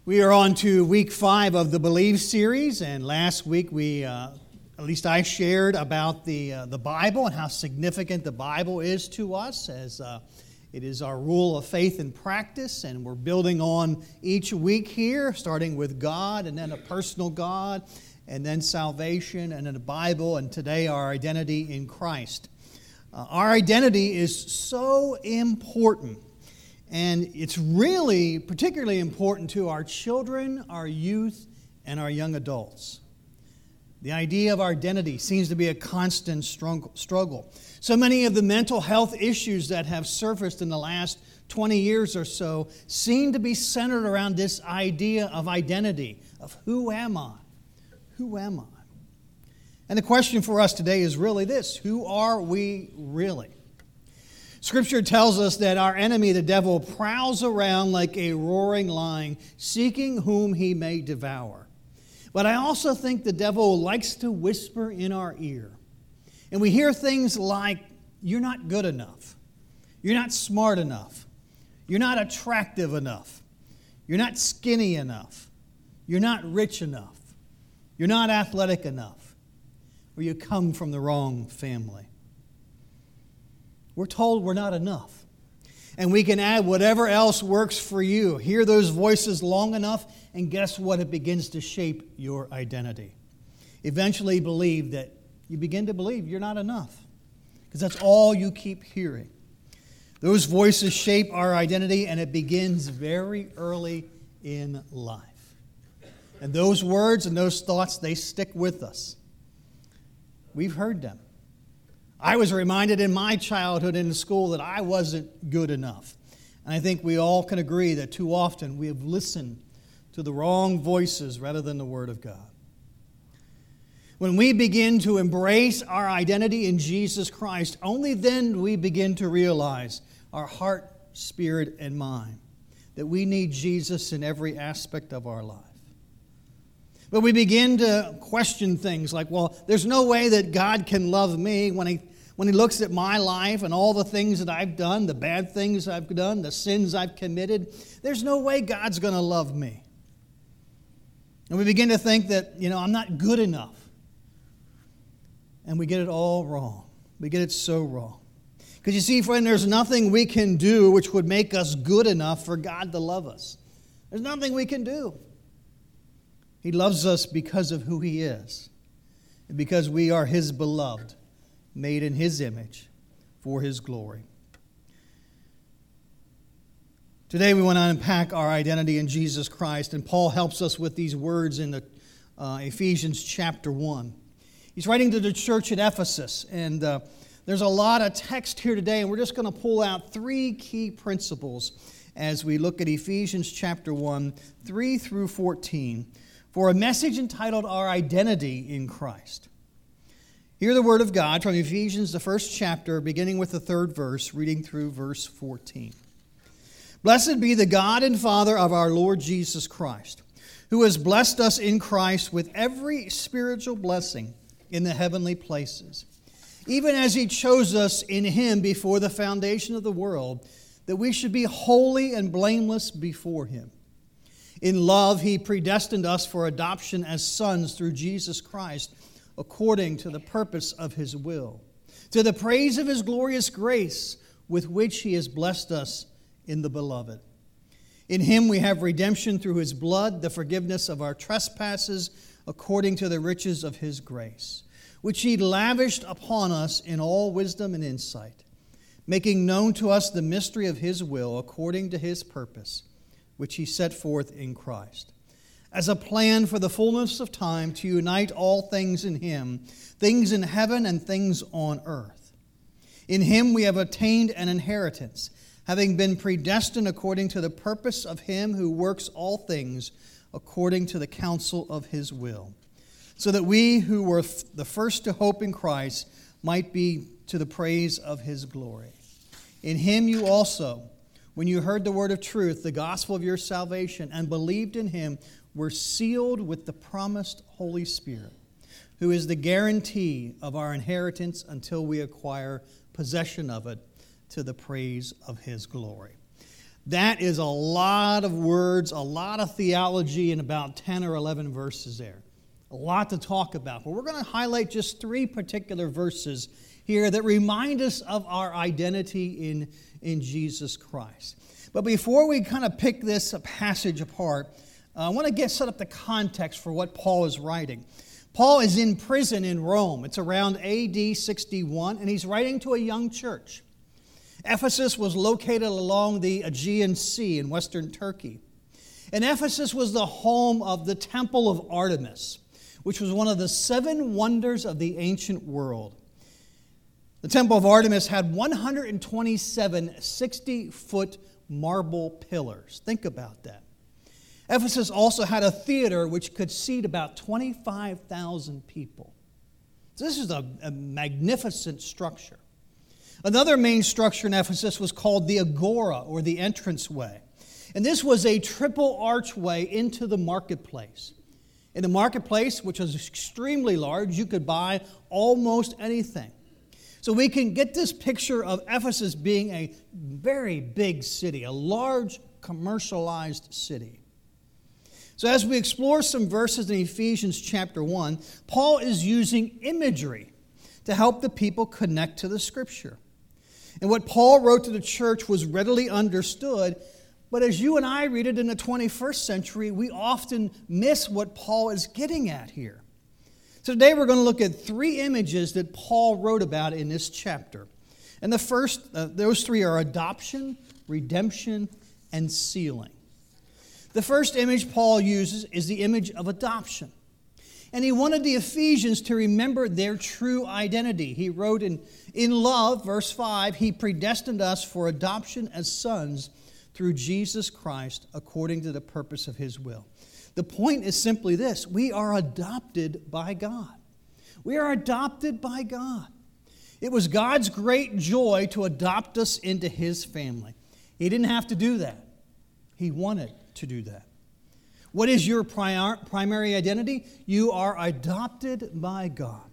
We are on to week 5 of the Believe series, and last week at least I shared about the Bible and how significant the Bible is to us as it is our rule of faith and practice, and we're building on each week here, starting with God and then a personal God, and then salvation and then the Bible, and today our identity in Christ. Our identity is so important. And it's really particularly important to our children, our youth, and our young adults. The idea of our identity seems to be a constant struggle. So many of the mental health issues that have surfaced in the last 20 years or so seem to be centered around this idea of identity, of who am I? Who am I? And the question for us today is really this: who are we really? Scripture tells us that our enemy, the devil, prowls around like a roaring lion, seeking whom he may devour. But I also think the devil likes to whisper in our ear. And we hear things like, you're not good enough. You're not smart enough. You're not attractive enough. You're not skinny enough. You're not rich enough. You're not athletic enough. Or you come from the wrong family. We're told we're not enough. And we can add whatever else works for you. Hear those voices long enough, and guess what? It begins to shape your identity. Eventually you begin to believe you're not enough. Because that's all you keep hearing. Those voices shape our identity, and it begins very early in life. And those words and those thoughts, they stick with us. We've heard them. I was reminded in my childhood in school that I wasn't good enough. And I think we all can agree that too often we have listened to the wrong voices rather than the Word of God. When we begin to embrace our identity in Jesus Christ, only then do we begin to realize our heart, spirit, and mind that we need Jesus in every aspect of our life. But we begin to question things like, well, there's no way that God can love me when He looks at my life and all the things that I've done, the bad things I've done, the sins I've committed. There's no way God's going to love me. And we begin to think that, I'm not good enough. And we get it all wrong. We get it so wrong. Because you see, friend, there's nothing we can do which would make us good enough for God to love us. There's nothing we can do. He loves us because of who He is, and because we are His beloved, made in His image for His glory. Today we want to unpack our identity in Jesus Christ, and Paul helps us with these words in Ephesians chapter 1. He's writing to the church at Ephesus, and there's a lot of text here today, and we're just going to pull out 3 key principles as we look at Ephesians chapter 1, 3 through 14. For a message entitled Our Identity in Christ. Hear the word of God from Ephesians, the first chapter, beginning with the 3rd verse, reading through verse 14. Blessed be the God and Father of our Lord Jesus Christ, who has blessed us in Christ with every spiritual blessing in the heavenly places, even as He chose us in Him before the foundation of the world, that we should be holy and blameless before Him. In love, He predestined us for adoption as sons through Jesus Christ, according to the purpose of His will, to the praise of His glorious grace, with which He has blessed us in the Beloved. In Him we have redemption through His blood, the forgiveness of our trespasses, according to the riches of His grace, which He lavished upon us in all wisdom and insight, making known to us the mystery of His will, according to His purpose, which He set forth in Christ, as a plan for the fullness of time to unite all things in Him, things in heaven and things on earth. In Him we have attained an inheritance, having been predestined according to the purpose of Him who works all things according to the counsel of His will, so that we who were the first to hope in Christ might be to the praise of His glory. In Him you also, when you heard the word of truth, the gospel of your salvation, and believed in Him, were sealed with the promised Holy Spirit, who is the guarantee of our inheritance until we acquire possession of it to the praise of His glory. That is a lot of words, a lot of theology in about 10 or 11 verses there. A lot to talk about. But we're going to highlight just 3 particular verses here that remind us of our identity in Jesus Christ. But before we kind of pick this passage apart, I want to set up the context for what Paul is writing. Paul is in prison in Rome. It's around AD 61, and he's writing to a young church. Ephesus was located along the Aegean Sea in western Turkey. And Ephesus was the home of the Temple of Artemis, which was one of the 7 wonders of the ancient world. The Temple of Artemis had 127 60-foot marble pillars. Think about that. Ephesus also had a theater which could seat about 25,000 people. So this is a magnificent structure. Another main structure in Ephesus was called the Agora, or the entranceway. And this was a triple archway into the marketplace. In the marketplace, which was extremely large, you could buy almost anything. So we can get this picture of Ephesus being a very big city, a large commercialized city. So as we explore some verses in Ephesians chapter 1, Paul is using imagery to help the people connect to the Scripture. And what Paul wrote to the church was readily understood, but as you and I read it in the 21st century, we often miss what Paul is getting at here. So today we're going to look at 3 images that Paul wrote about in this chapter. And the first, those 3 are adoption, redemption, and sealing. The first image Paul uses is the image of adoption. And he wanted the Ephesians to remember their true identity. He wrote in love, verse 5, He predestined us for adoption as sons through Jesus Christ according to the purpose of His will. The point is simply this: we are adopted by God. We are adopted by God. It was God's great joy to adopt us into His family. He didn't have to do that. He wanted to do that. What is your primary identity? You are adopted by God.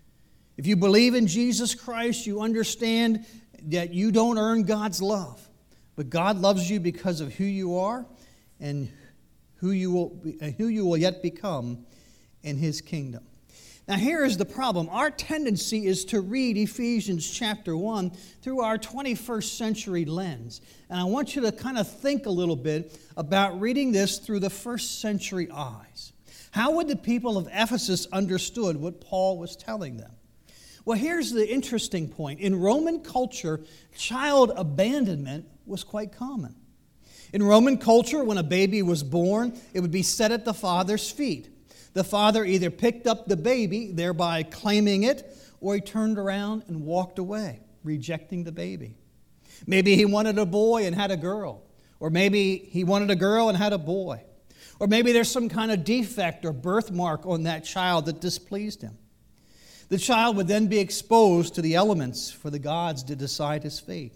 If you believe in Jesus Christ, you understand that you don't earn God's love, but God loves you because of who you are and who you will yet become in His kingdom. Now here is the problem. Our tendency is to read Ephesians chapter 1 through our 21st century lens. And I want you to kind of think a little bit about reading this through the first century eyes. How would the people of Ephesus understood what Paul was telling them? Well, here's the interesting point. In Roman culture, child abandonment was quite common. In Roman culture, when a baby was born, it would be set at the father's feet. The father either picked up the baby, thereby claiming it, or he turned around and walked away, rejecting the baby. Maybe he wanted a boy and had a girl. Or maybe he wanted a girl and had a boy. Or maybe there's some kind of defect or birthmark on that child that displeased him. The child would then be exposed to the elements for the gods to decide his fate.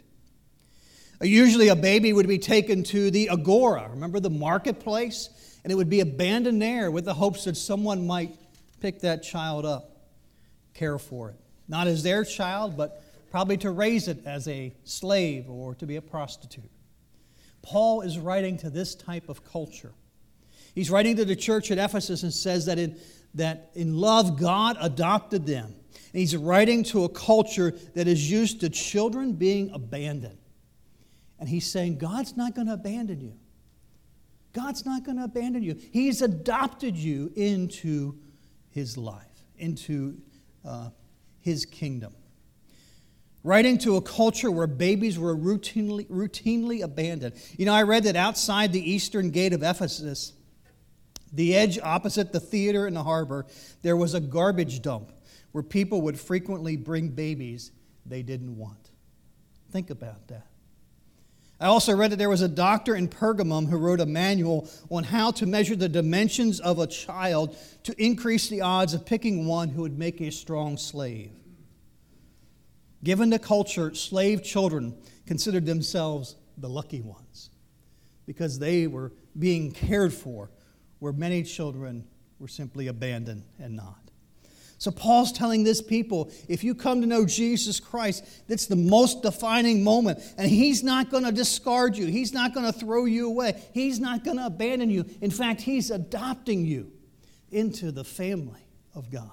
Usually a baby would be taken to the agora, remember the marketplace? And it would be abandoned there with the hopes that someone might pick that child up, care for it. Not as their child, but probably to raise it as a slave or to be a prostitute. Paul is writing to this type of culture. He's writing to the church at Ephesus and says that in love God adopted them. And he's writing to a culture that is used to children being abandoned. And he's saying God's not going to abandon you. God's not going to abandon you. He's adopted you into His life, into His kingdom. Writing to a culture where babies were routinely abandoned. You know, I read that outside the eastern gate of Ephesus, the edge opposite the theater and the harbor, there was a garbage dump where people would frequently bring babies they didn't want. Think about that. I also read that there was a doctor in Pergamum who wrote a manual on how to measure the dimensions of a child to increase the odds of picking one who would make a strong slave. Given the culture, slave children considered themselves the lucky ones because they were being cared for, where many children were simply abandoned and not. So Paul's telling this people, if you come to know Jesus Christ, that's the most defining moment. And He's not going to discard you. He's not going to throw you away. He's not going to abandon you. In fact, He's adopting you into the family of God.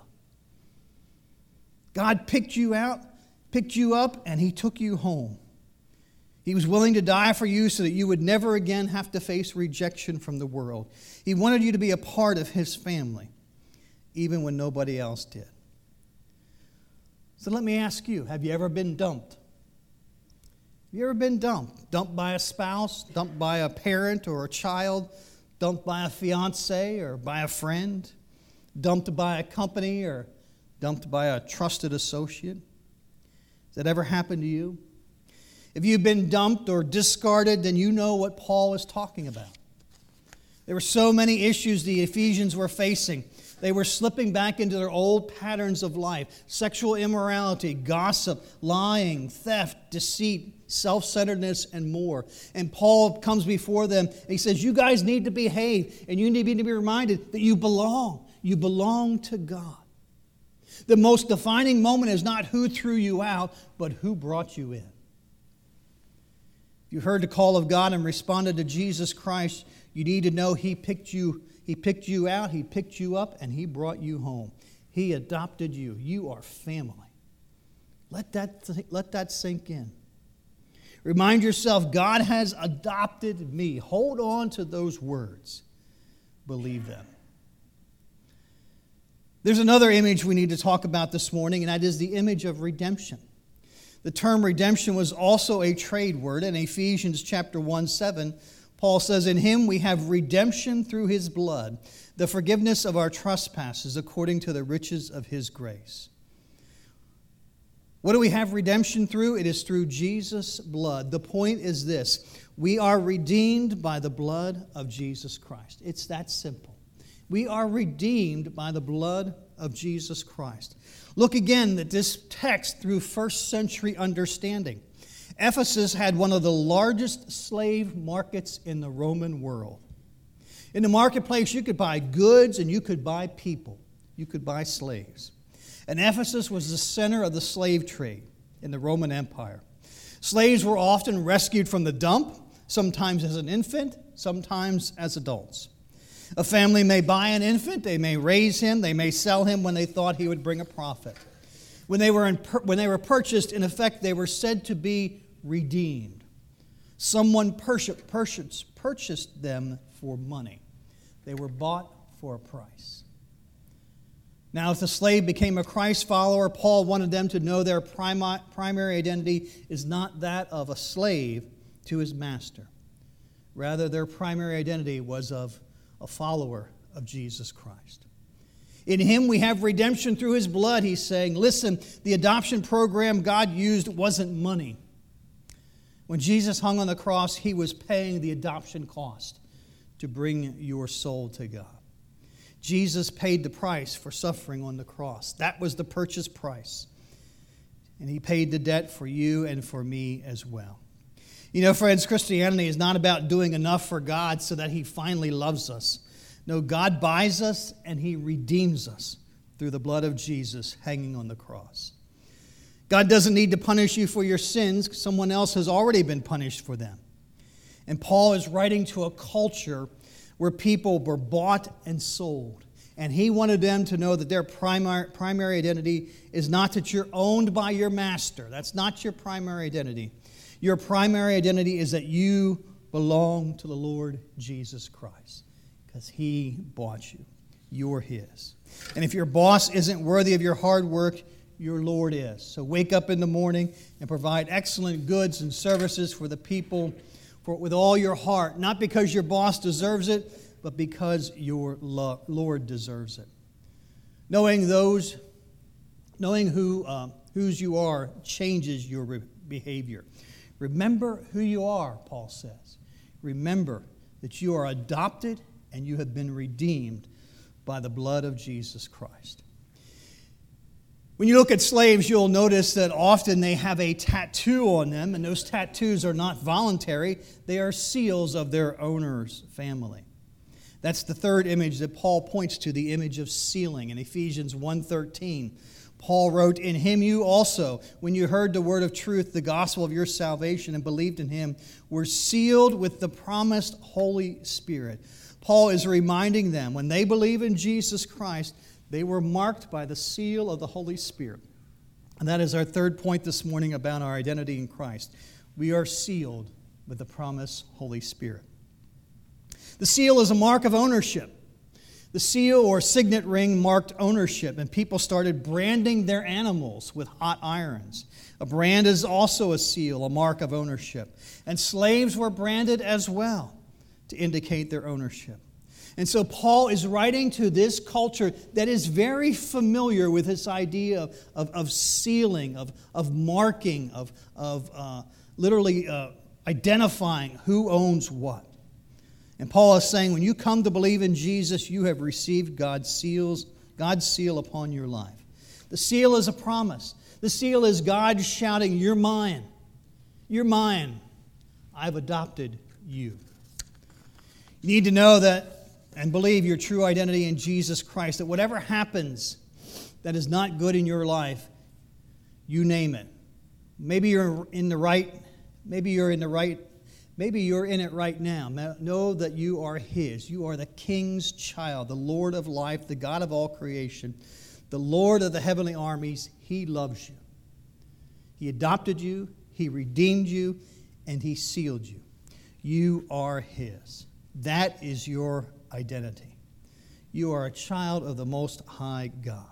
God picked you out, picked you up, and He took you home. He was willing to die for you so that you would never again have to face rejection from the world. He wanted you to be a part of His family, even when nobody else did. So let me ask you, have you ever been dumped? Have you ever been dumped? Dumped by a spouse, dumped by a parent or a child, dumped by a fiance or by a friend, dumped by a company or dumped by a trusted associate? Has that ever happened to you? If you've been dumped or discarded, then you know what Paul is talking about. There were so many issues the Ephesians were facing. They were slipping back into their old patterns of life: sexual immorality, gossip, lying, theft, deceit, self-centeredness, and more. And Paul comes before them and he says, you guys need to behave, and you need to be reminded that you belong. You belong to God. The most defining moment is not who threw you out, but who brought you in. If you heard the call of God and responded to Jesus Christ, you need to know He picked you out, He picked you up, and He brought you home. He adopted you. You are family. Let that sink in. Remind yourself, God has adopted me. Hold on to those words. Believe them. There's another image we need to talk about this morning, and that is the image of redemption. The term redemption was also a trade word. In Ephesians chapter 1:7, Paul says, in Him we have redemption through His blood, the forgiveness of our trespasses according to the riches of His grace. What do we have redemption through? It is through Jesus' blood. The point is this: we are redeemed by the blood of Jesus Christ. It's that simple. We are redeemed by the blood of Jesus Christ. Look again at this text through first century understanding. Ephesus had one of the largest slave markets in the Roman world. In the marketplace, you could buy goods and you could buy people. You could buy slaves. And Ephesus was the center of the slave trade in the Roman Empire. Slaves were often rescued from the dump, sometimes as an infant, sometimes as adults. A family may buy an infant, they may raise him, they may sell him when they thought he would bring a profit. When they were purchased, in effect, they were said to be redeemed. Someone purchased them for money. They were bought for a price. Now, if the slave became a Christ follower, Paul wanted them to know their primary identity is not that of a slave to his master. Rather, their primary identity was of a follower of Jesus Christ. In Him we have redemption through His blood, he's saying. Listen, the adoption program God used wasn't money. When Jesus hung on the cross, He was paying the adoption cost to bring your soul to God. Jesus paid the price for suffering on the cross. That was the purchase price. And He paid the debt for you and for me as well. You know, friends, Christianity is not about doing enough for God so that He finally loves us. No, God buys us and He redeems us through the blood of Jesus hanging on the cross. God doesn't need to punish you for your sins. Someone else has already been punished for them. And Paul is writing to a culture where people were bought and sold. And he wanted them to know that their primary identity is not that you're owned by your master. That's not your primary identity. Your primary identity is that you belong to the Lord Jesus Christ because He bought you. You're His. And if your boss isn't worthy of your hard work, your Lord is. So wake up in the morning and provide excellent goods and services for the people with all your heart, not because your boss deserves it, but because your Lord deserves it. Knowing whose you are changes your behavior. Remember who you are, Paul says. Remember that you are adopted and you have been redeemed by the blood of Jesus Christ. When you look at slaves, you'll notice that often they have a tattoo on them, and those tattoos are not voluntary. They are seals of their owner's family. That's the third image that Paul points to, the image of sealing. In Ephesians 1:13, Paul wrote, "In him you also, when you heard the word of truth, the gospel of your salvation, and believed in him, were sealed with the promised Holy Spirit." Paul is reminding them, when they believe in Jesus Christ, they were marked by the seal of the Holy Spirit. And that is our third point this morning about our identity in Christ. We are sealed with the promised Holy Spirit. The seal is a mark of ownership. The seal or signet ring marked ownership, and people started branding their animals with hot irons. A brand is also a seal, a mark of ownership. And slaves were branded as well to indicate their ownership. And so Paul is writing to this culture that is very familiar with this idea of sealing, of marking, of literally identifying who owns what. And Paul is saying, when you come to believe in Jesus, you have received God's seal upon your life. The seal is a promise. The seal is God shouting, "You're mine. You're mine. I've adopted you." You need to know that and believe your true identity in Jesus Christ, that whatever happens that is not good in your life, you name it. Maybe you're in it right now. Know that you are His. You are the King's child, the Lord of life, the God of all creation, the Lord of the heavenly armies. He loves you. He adopted you, He redeemed you, and He sealed you. You are His. That is your identity. You are a child of the Most High God.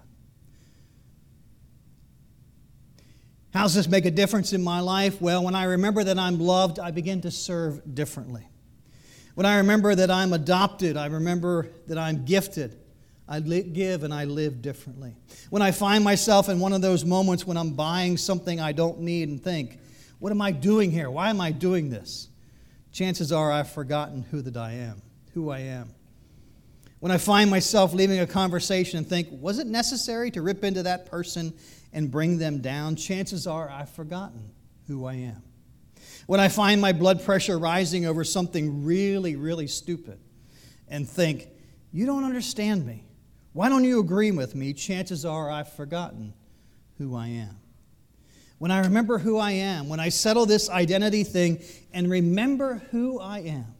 How does this make a difference in my life? Well, when I remember that I'm loved, I begin to serve differently. When I remember that I'm adopted, I remember that I'm gifted, I give and I live differently. When I find myself in one of those moments when I'm buying something I don't need and think, what am I doing here? Why am I doing this? Chances are I've forgotten who I am. When I find myself leaving a conversation and think, was it necessary to rip into that person and bring them down? Chances are I've forgotten who I am. When I find my blood pressure rising over something really, really stupid and think, you don't understand me. Why don't you agree with me? Chances are I've forgotten who I am. When I remember who I am, when I settle this identity thing and remember who I am,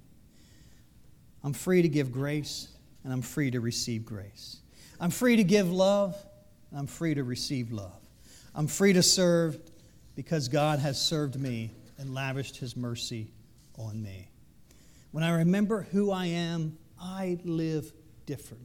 I'm free to give grace and I'm free to receive grace. I'm free to give love and I'm free to receive love. I'm free to serve because God has served me and lavished His mercy on me. When I remember who I am, I live differently.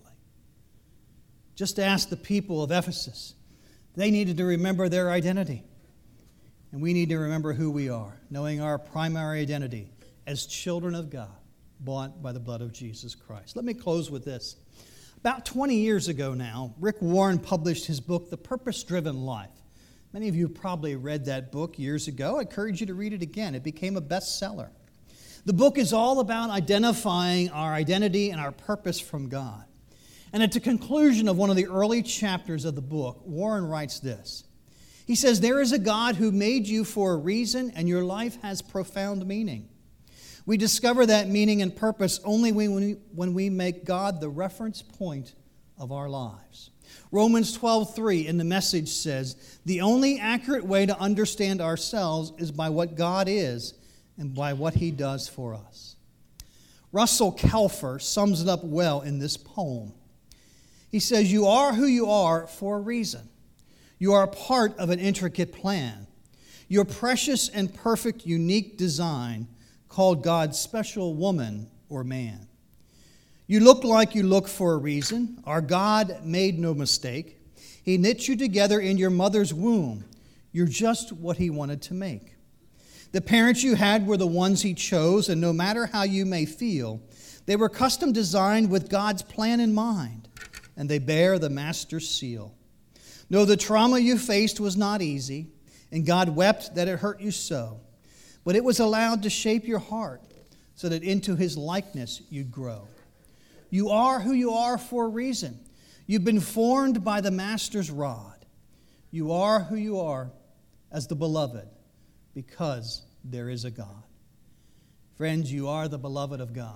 Just ask the people of Ephesus. They needed to remember their identity. And we need to remember who we are, knowing our primary identity as children of God, bought by the blood of Jesus Christ. Let me close with this. About 20 years ago now, Rick Warren published his book, The Purpose-Driven Life. Many of you probably read that book years ago. I encourage you to read it again. It became a bestseller. The book is all about identifying our identity and our purpose from God. And at the conclusion of one of the early chapters of the book, Warren writes this. He says, there is a God who made you for a reason, and your life has profound meaning. We discover that meaning and purpose only when we make God the reference point of our lives. Romans 12:3 in the Message says, the only accurate way to understand ourselves is by what God is and by what He does for us. Russell Kelfer sums it up well in this poem. He says, you are who you are for a reason. You are a part of an intricate plan. Your precious and perfect, unique design called God's special woman or man. You look like you look for a reason. Our God made no mistake. He knit you together in your mother's womb. You're just what He wanted to make. The parents you had were the ones He chose, and no matter how you may feel, they were custom designed with God's plan in mind, and they bear the Master's seal. No, the trauma you faced was not easy, and God wept that it hurt you so. But it was allowed to shape your heart so that into His likeness you'd grow. You are who you are for a reason. You've been formed by the Master's rod. You are who you are as the beloved because there is a God. Friends, you are the beloved of God.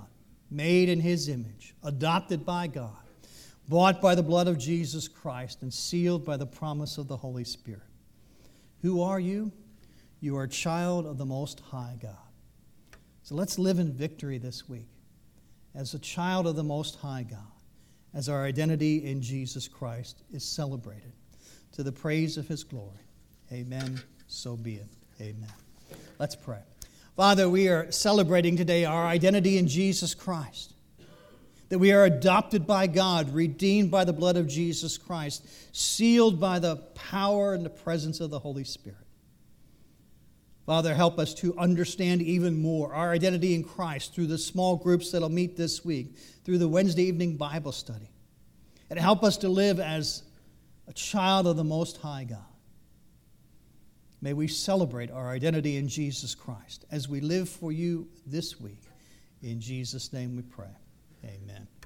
made in His image, adopted by God, bought by the blood of Jesus Christ, and sealed by the promise of the Holy Spirit. Who are you? You are a child of the Most High God. So let's live in victory this week as a child of the Most High God, as our identity in Jesus Christ is celebrated to the praise of His glory. Amen. So be it. Amen. Let's pray. Father, we are celebrating today our identity in Jesus Christ, that we are adopted by God, redeemed by the blood of Jesus Christ, sealed by the power and the presence of the Holy Spirit. Father, help us to understand even more our identity in Christ through the small groups that will meet this week, through the Wednesday evening Bible study. And help us to live as a child of the Most High God. May we celebrate our identity in Jesus Christ as we live for you this week. In Jesus' name we pray. Amen.